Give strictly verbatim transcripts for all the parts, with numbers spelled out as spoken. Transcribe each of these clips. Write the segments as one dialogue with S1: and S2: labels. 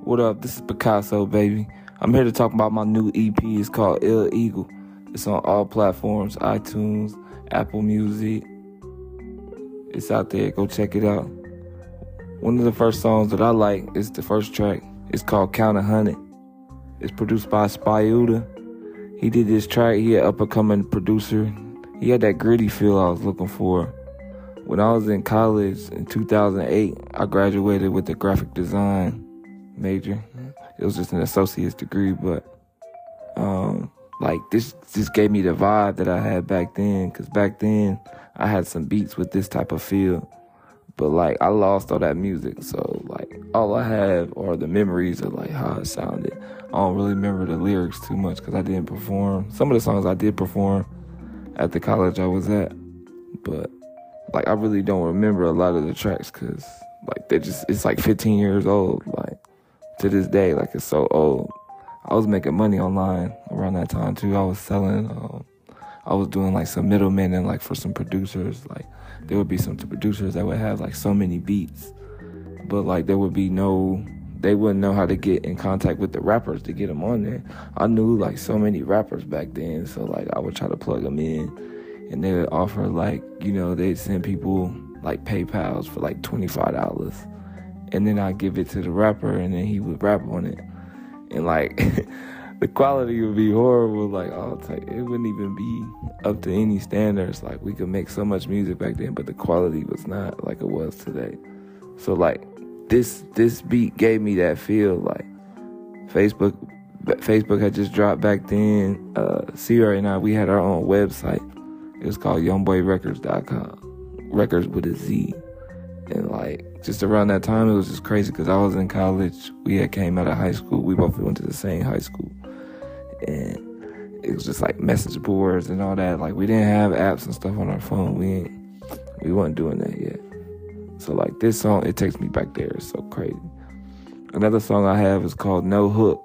S1: What up? This is Picasso, baby. I'm here to talk about my new E P. It's called Ill Eagle. It's on all platforms, iTunes, Apple Music. It's out there. Go check it out. One of the first songs that I like is the first track. It's called Count a Hundred. It's produced by Spyuda. He did this track. He an up-and-coming producer. He had that gritty feel I was looking for. When I was in college in two thousand eight, I graduated with a graphic design major. It was just an associate's degree, but um, like this just gave me the vibe that I had back then. Cause back then I had some beats with this type of feel, but like I lost all that music. So like all I have are the memories of like how it sounded. I don't really remember the lyrics too much cause I didn't perform. Some of the songs I did perform at the college I was at, but like I really don't remember a lot of the tracks cause like they just it's like fifteen years old. Like to this day, like it's so old. I was making money online around that time too. I was selling. Um, I was doing like some middlemen and like for some producers. Like there would be some producers that would have like so many beats, but like there would be no. They wouldn't know how to get in contact with the rappers to get them on there. I knew like so many rappers back then, so like I would try to plug them in, and they would offer like you know they'd send people like PayPals for like twenty-five dollars. And then I give it to the rapper, and then he would rap on it. And like, the quality would be horrible. Like, oh, like, it wouldn't even be up to any standards. Like, we could make so much music back then, but the quality was not like it was today. So like, this this beat gave me that feel. Like, Facebook Facebook had just dropped back then. Uh, Sierra and I, we had our own website. It was called young boy records dot com. Records with a Z. And like just around that time, it was just crazy because I was in college. We had came out of high school. We both went to the same high school, and it was just like message boards and all that. Like we didn't have apps and stuff on our phone. We ain't, we weren't doing that yet. So like this song, it takes me back there. It's so crazy. Another song I have is called No Hook,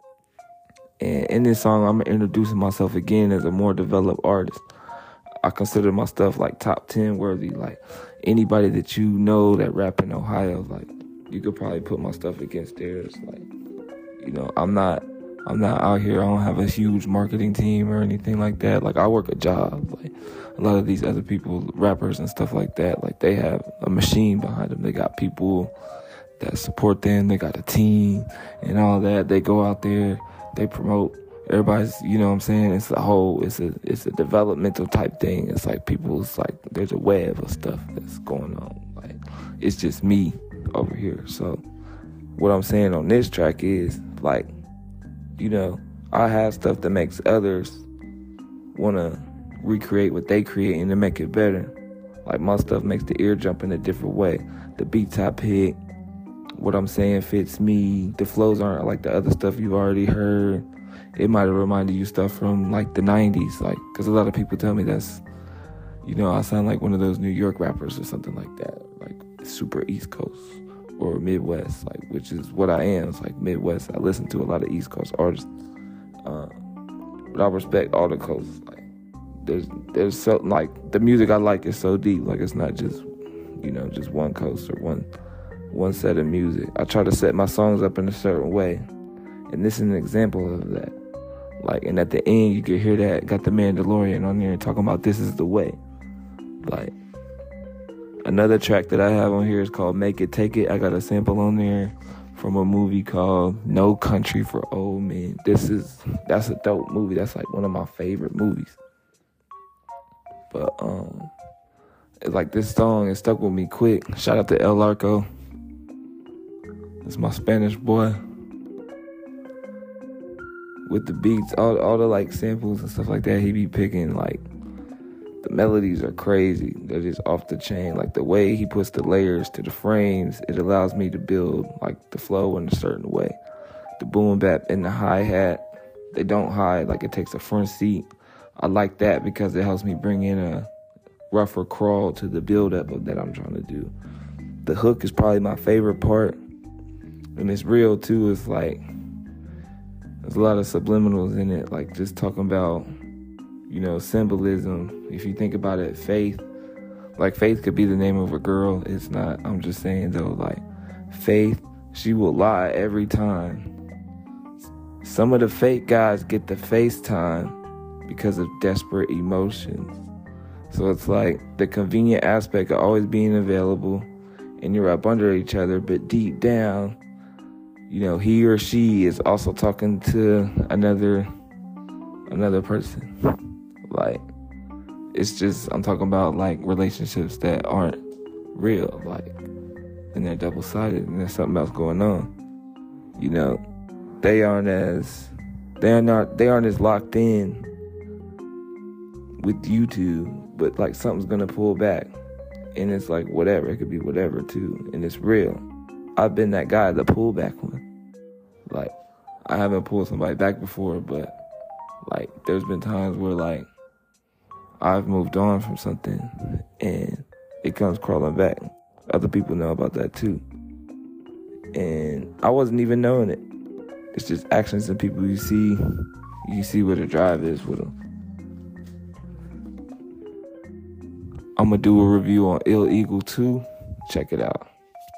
S1: and in this song, I'm introducing myself again as a more developed artist. I consider my stuff like top ten worthy. Like anybody that you know that rap in Ohio, like you could probably put my stuff against theirs. Like, you know, I'm not, I'm not out here. I don't have a huge marketing team or anything like that. Like I work a job. Like a lot of these other people, rappers and stuff like that, like they have a machine behind them. They got people that support them. They got a team and all that. They go out there, they promote. Everybody's, you know what I'm saying? It's a whole, it's a it's a developmental type thing. It's like people, it's like there's a web of stuff that's going on. Like, it's just me over here. So, what I'm saying on this track is, like, you know, I have stuff that makes others want to recreate what they create and to make it better. Like, my stuff makes the ear jump in a different way. The beats I pick, what I'm saying fits me. The flows aren't like the other stuff you've already heard. It might have reminded you stuff from like the nineties, like, because a lot of people tell me that's, you know, I sound like one of those New York rappers or something like that, like super East Coast or Midwest, like, which is what I am. It's like Midwest. I listen to a lot of East Coast artists, uh, but I respect all the coasts. Like, there's there's so like the music I like is so deep. Like it's not just, you know, just one coast or one one set of music. I try to set my songs up in a certain way, and this is an example of that. Like, and at the end, you could hear that, got the Mandalorian on there talking about this is the way. Like, another track that I have on here is called Make It, Take It. I got a sample on there from a movie called No Country for Old Men. This is, that's a dope movie. That's like one of my favorite movies. But, um, it's like this song, it stuck with me quick. Shout out to El Arco. It's my Spanish boy. With the beats, all all the like samples and stuff like that, he be picking, like, the melodies are crazy. They're just off the chain. Like the way he puts the layers to the frames, it allows me to build like the flow in a certain way. The boom bap and the hi-hat, they don't hide, like it takes a front seat. I like that because it helps me bring in a rougher crawl to the build-up of that I'm trying to do. The hook is probably my favorite part, and it's real too. It's like there's a lot of subliminals in it, like just talking about, you know, symbolism. If you think about it, faith, like faith could be the name of a girl. It's not. I'm just saying though, like faith She will lie every time. Some of the fake guys get the FaceTime because of desperate emotions. So it's like the convenient aspect of always being available and you're up under each other, but deep down, you know, he or she is also talking to another another person. Like, it's just, I'm talking about like relationships that aren't real, like, and they're double-sided and there's something else going on. You know, they aren't as they are not they aren't as locked in with you two, but like something's gonna pull back, and it's like whatever. It could be whatever too, and it's real. I've been that guy, the pull back one. Like, I haven't pulled somebody back before, but like there's been times where like I've moved on from something and it comes crawling back. Other people know about that too, and I wasn't even knowing it. It's just actions and people you see. You see where the drive is with them. I'm going to do a review on Ill Eagle two. Check it out.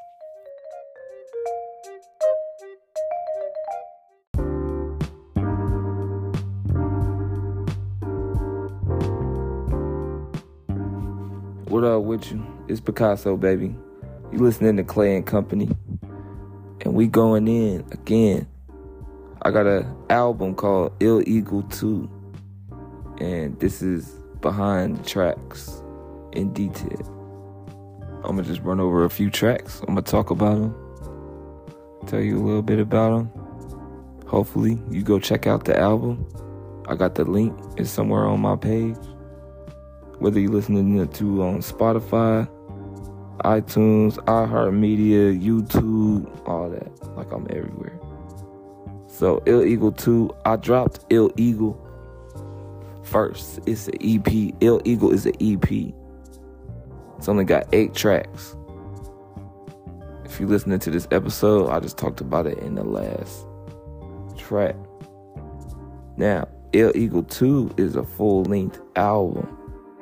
S1: What up with you? It's Picasso, baby. You listening to Clay and Company. And we going in again. I got an album called Ill Eagle two. And this is behind the tracks in detail. I'm going to just run over a few tracks. I'm going to talk about them. Tell you a little bit about them. Hopefully you go check out the album. I got the link. It's somewhere on my page. Whether you're listening to on Spotify, iTunes, iHeartMedia, YouTube, all that. Like, I'm everywhere. So, Ill Eagle two, I dropped Ill Eagle first. It's an E P. Ill Eagle is an E P. It's only got eight tracks. If you're listening to this episode, I just talked about it in the last track. Now, Ill Eagle two is a full-length album.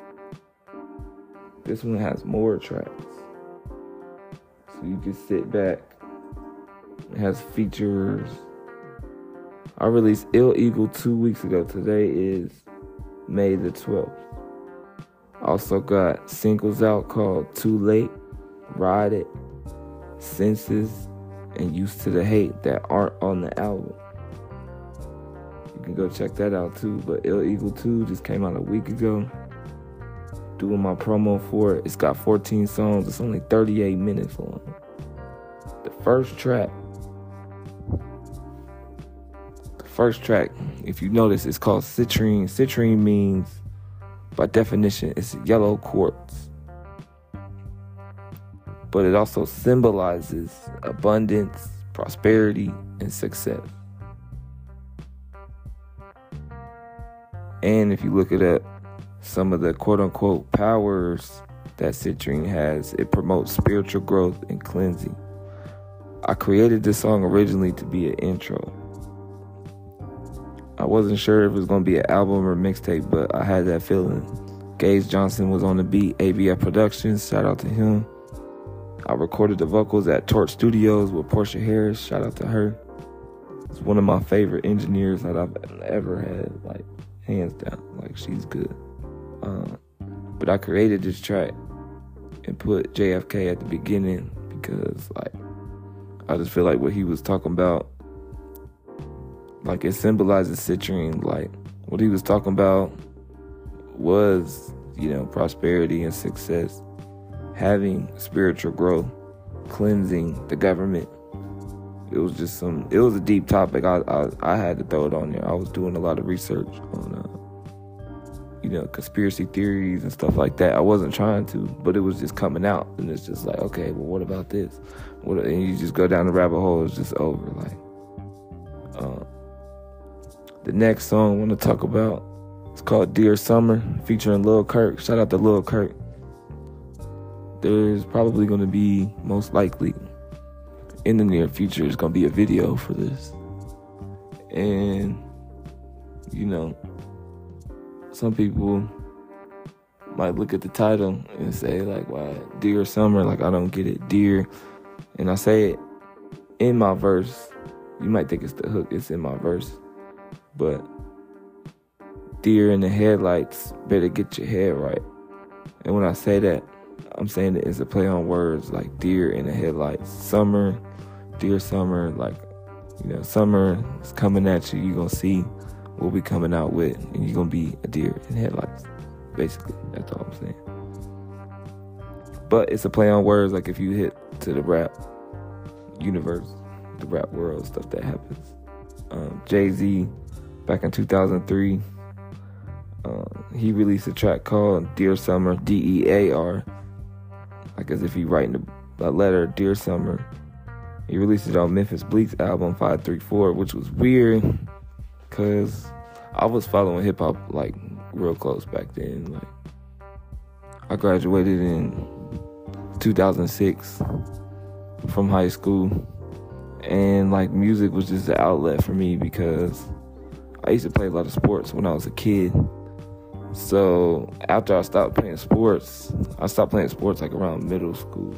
S1: This one has more tracks. So you can sit back. It has features. I released Ill Eagle two weeks ago. Today is May the twelfth. Also got singles out called Too Late, Ride It, Senses, and Used to the Hate that aren't on the album. You can go check that out too. But Ill Eagle two just came out a week ago. Doing my promo for it. It's got fourteen songs. It's only thirty-eight minutes long. The first track, the first track, if you notice, it's called Citrine. Citrine means, by definition, it's yellow quartz. But it also symbolizes abundance, prosperity, and success. And if you look it up, some of the quote-unquote powers that citrine has, it promotes spiritual growth and cleansing. I created this song originally to be an intro. I wasn't sure if it was going to be an album or mixtape, but I had that feeling. Gage Johnson was on the beat, A B F Productions, shout out to him. I recorded the vocals at Torch Studios with Portia Harris, shout out to her. It's one of my favorite engineers that I've ever had, like, hands down. Like, she's good. Um, but I created this track and put J F K at the beginning because, like, I just feel like what he was talking about, like, it symbolizes citrine. Like, what he was talking about was, you know, prosperity and success, having spiritual growth, cleansing the government. It was just some, it was a deep topic. I, I, I had to throw it on there. I was doing a lot of research on, uh, you know, conspiracy theories and stuff like that. I wasn't trying to, but it was just coming out. And it's just like, okay, well, what about this? What? And you just go down the rabbit hole. It's just over. Like, uh, the next song I want to talk about, it's called Dear Summer, featuring Lil Kirk. Shout out to Lil Kirk. There's probably going to be, most likely, in the near future, there's going to be a video for this. And, you know, some people might look at the title and say, like, why, Dear Summer? Like, I don't get it. Dear, and I say it in my verse. You might think it's the hook, it's in my verse. But deer in the headlights, better get your head right. And when I say that, I'm saying it as a play on words, like deer in the headlights. Summer, dear summer, like, you know, summer is coming at you. You're going to see what we coming out with, and you're going to be a deer in headlights. Basically, that's all I'm saying. But it's a play on words, like if you hit to the rap universe, the rap world, stuff that happens. Um, Jay-Z, back in two thousand three, uh, he released a track called Dear Summer, D E A R, like as if he writing a, a letter, Dear Summer. He released it on Memphis Bleek's album five three four, which was weird, because I was following hip-hop, like, real close back then. Like, I graduated in two thousand six from high school, and like music was just an outlet for me because I used to play a lot of sports when I was a kid. So after I stopped playing sports, I stopped playing sports like around middle school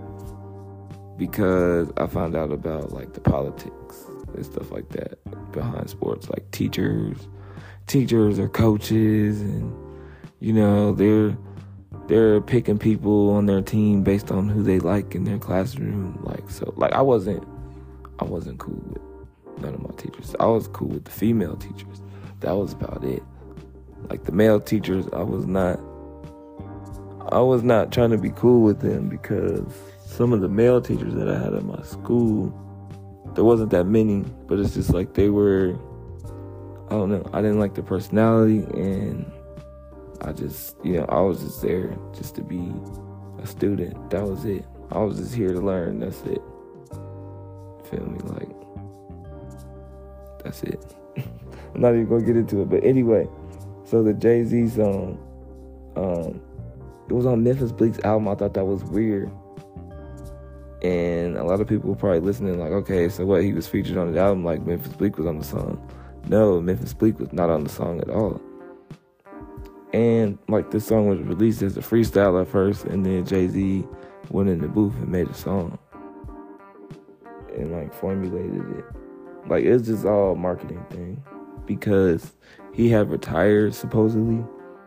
S1: because I found out about like the politics and stuff like that behind sports, like teachers, teachers or coaches, and you know, they're they're picking people on their team based on who they like in their classroom. Like, so like I wasn't I wasn't cool with none of my teachers. I was cool with the female teachers. That was about it. Like the male teachers, I was not I was not trying to be cool with them because some of the male teachers that I had at my school, there wasn't that many, but it's just like they were, I don't know, I didn't like their personality, and I just, you know, I was just there just to be a student. That was it. I was just here to learn. That's it. Feel me? Like, that's it. I'm not even gonna get into it, but anyway, so the Jay-Z song, um, it was on Memphis Bleek's album. I thought that was weird. And a lot of people were probably listening like, okay, so what, he was featured on the album like Memphis Bleek was on the song. No, Memphis Bleek was not on the song at all. And like this song was released as a freestyle at first, and then Jay-Z went in the booth and made a song. And like formulated it. Like it was just all a marketing thing. Because he had retired supposedly.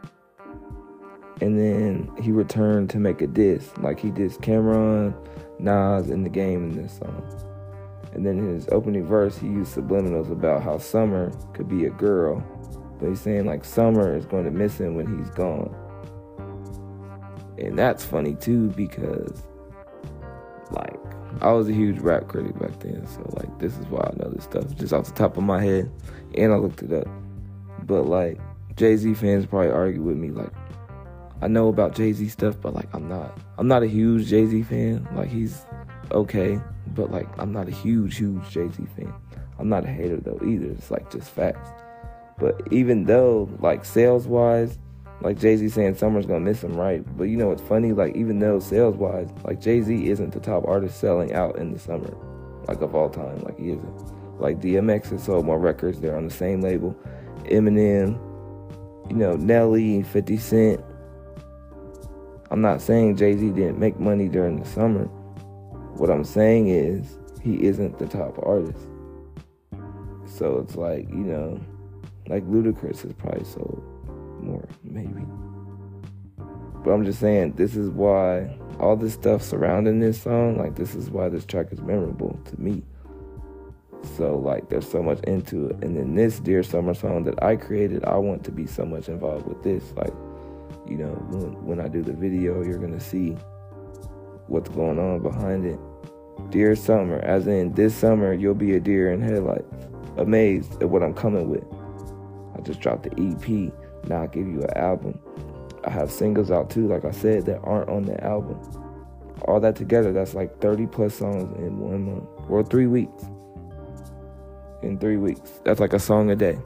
S1: And then he returned to make a diss. Like he dissed Cameron, Nas, and The Game in this song. And then in his opening verse, he used subliminals about how Summer could be a girl. But he's saying like Summer is going to miss him when he's gone. And that's funny too, because like I was a huge rap critic back then. So like this is why I know this stuff just off the top of my head. And I looked it up. But like Jay-Z fans probably argue with me like, I know about Jay-Z stuff, but like I'm not I'm not a huge Jay-Z fan. Like he's okay, but like I'm not a huge, huge Jay-Z fan. I'm not a hater though either. It's like just facts. But even though like sales wise, like Jay-Z saying Summer's gonna miss him, right? But you know what's funny? Like even though sales wise, like Jay-Z isn't the top artist selling out in the summer, like of all time. Like he isn't. Like D M X has sold more records. They're on the same label. Eminem, you know, Nelly, fifty Cent. I'm not saying Jay-Z didn't make money during the summer. What I'm saying is he isn't the top artist. So it's like, you know, like Ludacris has probably sold more, maybe. But I'm just saying, this is why all this stuff surrounding this song, like this is why this track is memorable to me. So like there's so much into it. And then this Dear Summer song that I created, I want to be so much involved with this. Like, you know, when, when I do the video, you're going to see what's going on behind it. Dear Summer, as in this summer, you'll be a deer in headlights. Amazed at what I'm coming with. I just dropped the E P. Now I'll give you an album. I have singles out too, like I said, that aren't on the album. All that together, that's like thirty plus songs in one month. Or three weeks. In three weeks. That's like a song a day.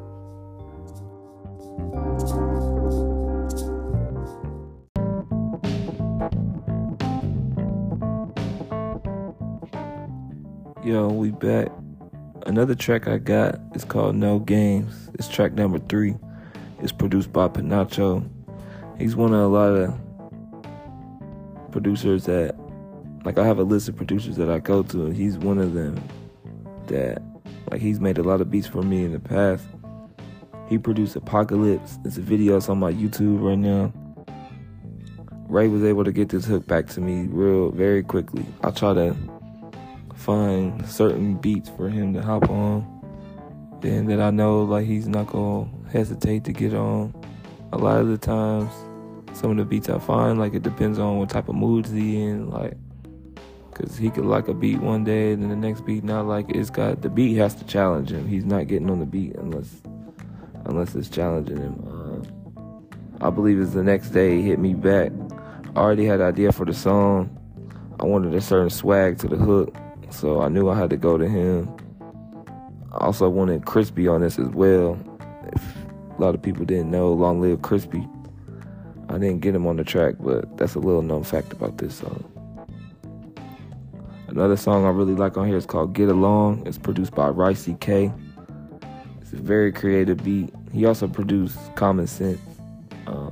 S1: Yo, we back. Another track I got is called No Games. It's track number three. It's produced by Panacho. He's one of a lot of producers that like I have a list of producers that I go to, and he's one of them that, like, he's made a lot of beats for me in the past. He produced Apocalypse. It's a video that's on my YouTube right now. Ray was able to get this hook back to me real, very quickly. I try to find certain beats for him to hop on, and that I know, like, he's not gonna hesitate to get on. A lot of the times, some of the beats I find, like, it depends on what type of moods he in, like, because he could like a beat one day, and then the next beat not like it. It's got, the beat has to challenge him. He's not getting on the beat unless unless it's challenging him. Uh, I believe it's the next day he hit me back. I already had an idea for the song. I wanted a certain swag to the hook, so I knew I had to go to him. I also wanted Crispy on this as well. If a lot of people didn't know, Long Live Crispy. I didn't get him on the track, but that's a little known fact about this song. Another song I really like on here is called Get Along. It's produced by Ricey K. It's a very creative beat. He also produced Common Sense. Um,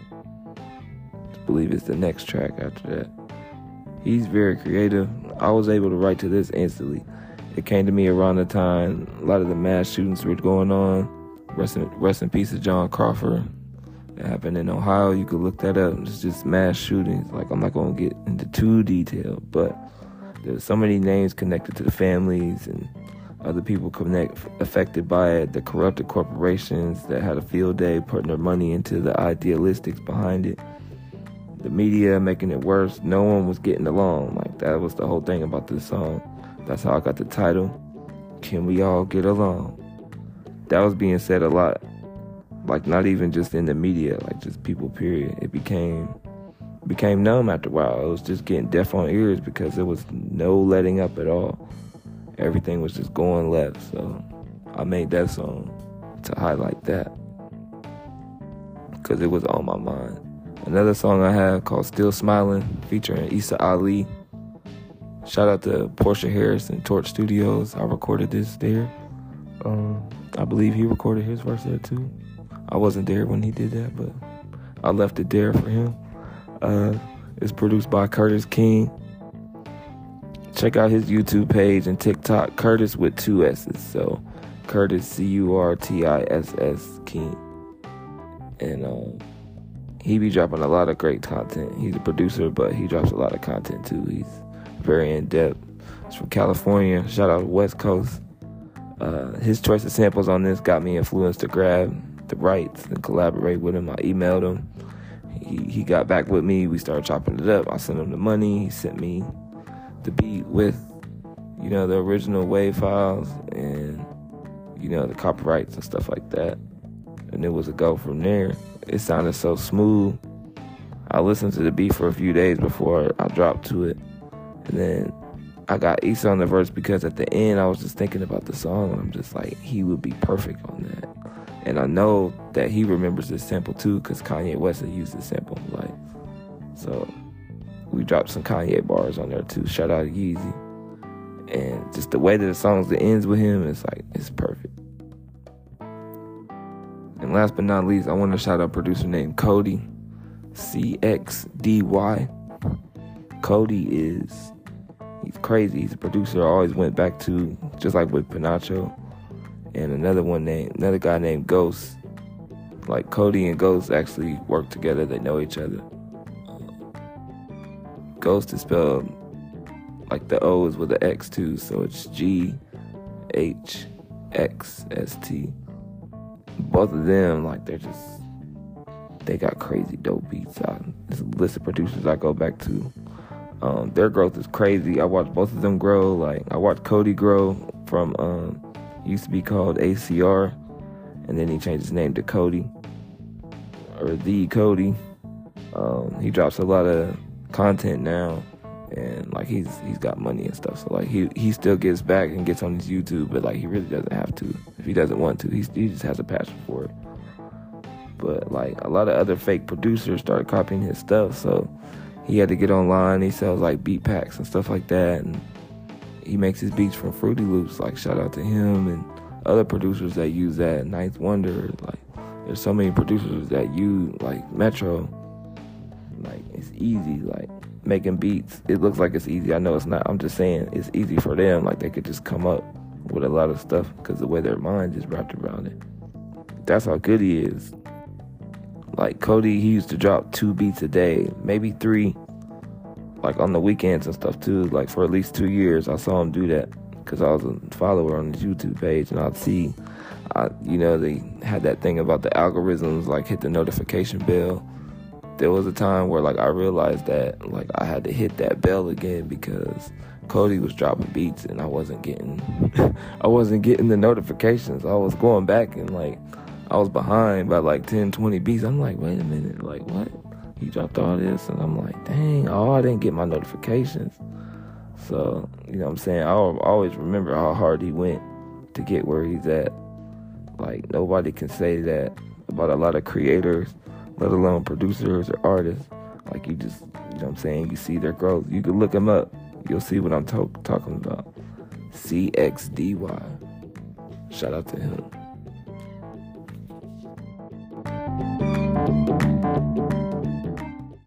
S1: I believe it's the next track after that. He's very creative. I was able to write to this instantly. It came to me around the time a lot of the mass shootings were going on. Rest in, rest in peace to John Crawford. That happened in Ohio. You could look that up. It's just mass shootings. Like, I'm not going to get into too detail, but there's so many names connected to the families and other people connect affected by it. The corrupted corporations that had a field day putting their money into the idealistics behind it. The media making it worse. No one was getting along. Like, that was the whole thing about this song. That's how I got the title, Can We All Get Along? That was being said a lot. Like, not even just in the media, like just people, period. It became became numb after a while. It was just getting deaf on ears because there was no letting up at all. Everything was just going left. So I made that song to highlight that because it was on my mind. Another song I have called Still Smiling, featuring Issa Ali. Shout out to Portia Harris and Torch Studios. I recorded this there. Um, I believe he recorded his verse there too. I wasn't there when he did that, but I left it there for him. Uh, it's produced by Curtis King. Check out his YouTube page and TikTok, Curtis with two S's. So Curtis, C U R T I S S King. And um, he be dropping a lot of great content. He's a producer, but he drops a lot of content too. He's very in-depth. He's from California. Shout out to West Coast. Uh, his choice of samples on this got me influenced to grab the rights and collaborate with him. I emailed him. He he got back with me. We started chopping it up. I sent him the money. He sent me the beat with, you know, the original wave files and, you know, the copyrights and stuff like that. And it was a go from there. It sounded so smooth. I listened to the beat for a few days before I dropped to it. And then I got Issa on the verse because at the end I was just thinking about the song. And I'm just like, he would be perfect on that. And I know that he remembers this sample too because Kanye West had used this sample. Like, so we dropped some Kanye bars on there too. Shout out to Yeezy. And just the way that the song ends with him is like, it's perfect. And last but not least, I want to shout out a producer named Cody. C X D Y. Cody is, he's crazy. He's a producer I always went back to, just like with Panacho. And another one named, another guy named Ghost. Like, Cody and Ghost actually work together. They know each other. Ghost is spelled like the O is with the X too, so it's G H X S T. Both of them, like, they're just, they got crazy dope beats. I, there's a list of producers I go back to. Um, their growth is crazy. I watched both of them grow. Like, I watched Cody grow from, um, used to be called A C R, and then he changed his name to Cody, or The Cody. Um, he drops a lot of content now, and like he's he's got money and stuff. So like he he still gets back and gets on his YouTube, but like he really doesn't have to if he doesn't want to. He's, he just has a passion for it. But like a lot of other fake producers started copying his stuff, so he had to get online. He sells like beat packs and stuff like that, and he makes his beats from Fruity Loops. Like, shout out to him and other producers that use that. Ninth Wonder. Like, there's so many producers that use, like, Metro. Like, it's easy. Like, making beats. It looks like it's easy. I know it's not. I'm just saying it's easy for them. Like, they could just come up with a lot of stuff because the way their mind is wrapped around it. That's how good he is. Like, Cody, he used to drop two beats a day, maybe three, like on the weekends and stuff too. Like, for at least two years, I saw him do that because I was a follower on his YouTube page, and I'd see, I, you know, they had that thing about the algorithms, like hit the notification bell. There was a time where, like, I realized that, like, I had to hit that bell again because Cody was dropping beats and I wasn't getting, I wasn't getting the notifications. I was going back and, like, I was behind by, like, ten, twenty beats. I'm like, wait a minute, like, what? He dropped all this? And I'm like, dang, oh, I didn't get my notifications. So, you know what I'm saying? I'll always remember how hard he went to get where he's at. Like, nobody can say that about a lot of creators, let alone producers or artists. Like, you just, you know what I'm saying? You see their growth. You can look them up. You'll see what I'm to- talking about. C X D Y. Shout out to him.